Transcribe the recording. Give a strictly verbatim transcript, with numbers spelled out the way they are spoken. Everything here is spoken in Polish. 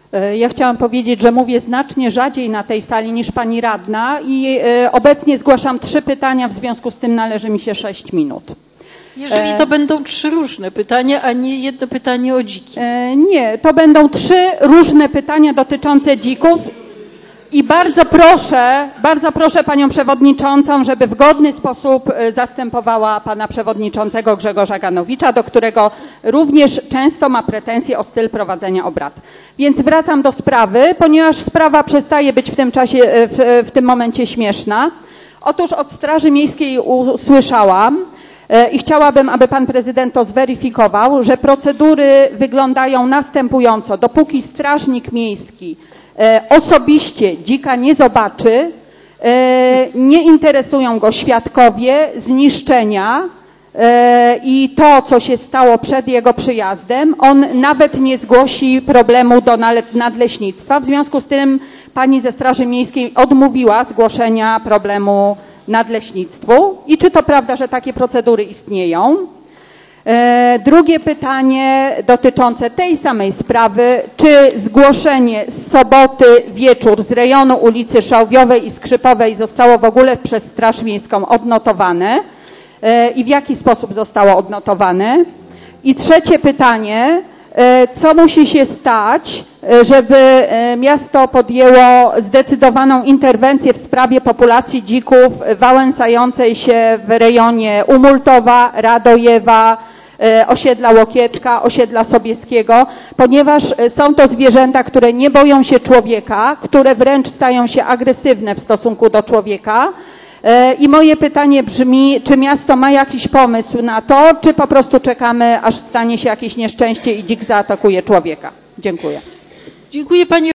Ja chciałam powiedzieć, że mówię znacznie rzadziej na tej sali niż pani radna i obecnie zgłaszam trzy pytania, w związku z tym należy mi się sześć minut. Jeżeli to będą trzy różne pytania, a nie jedno pytanie o dziki. Nie, to będą trzy różne pytania dotyczące dzików. I bardzo proszę, bardzo proszę panią przewodniczącą, żeby w godny sposób zastępowała pana przewodniczącego Grzegorza Ganowicza, do którego również często ma pretensje o styl prowadzenia obrad. Więc wracam do sprawy, ponieważ sprawa przestaje być w tym czasie, w, w tym momencie śmieszna. Otóż od Straży Miejskiej usłyszałam i chciałabym, aby pan prezydent to zweryfikował, że procedury wyglądają następująco. Dopóki strażnik miejski osobiście dzika nie zobaczy, nie interesują go świadkowie, zniszczenia i to, co się stało przed jego przyjazdem, on nawet nie zgłosi problemu do nadleśnictwa. W związku z tym pani ze Straży Miejskiej odmówiła zgłoszenia problemu nadleśnictwu. I czy to prawda, że takie procedury istnieją? Drugie pytanie dotyczące tej samej sprawy. Czy zgłoszenie z soboty wieczór z rejonu ulicy Szałwiowej i Skrzypowej zostało w ogóle przez Straż Miejską odnotowane i w jaki sposób zostało odnotowane? I trzecie pytanie. Co musi się stać, żeby miasto podjęło zdecydowaną interwencję w sprawie populacji dzików wałęsającej się w rejonie Umultowa, Radojewa, osiedla Łokietka, osiedla Sobieskiego, ponieważ są to zwierzęta, które nie boją się człowieka, które wręcz stają się agresywne w stosunku do człowieka. I moje pytanie brzmi, czy miasto ma jakiś pomysł na to, czy po prostu czekamy, aż stanie się jakieś nieszczęście i dzik zaatakuje człowieka? Dziękuję. Dziękuję pani.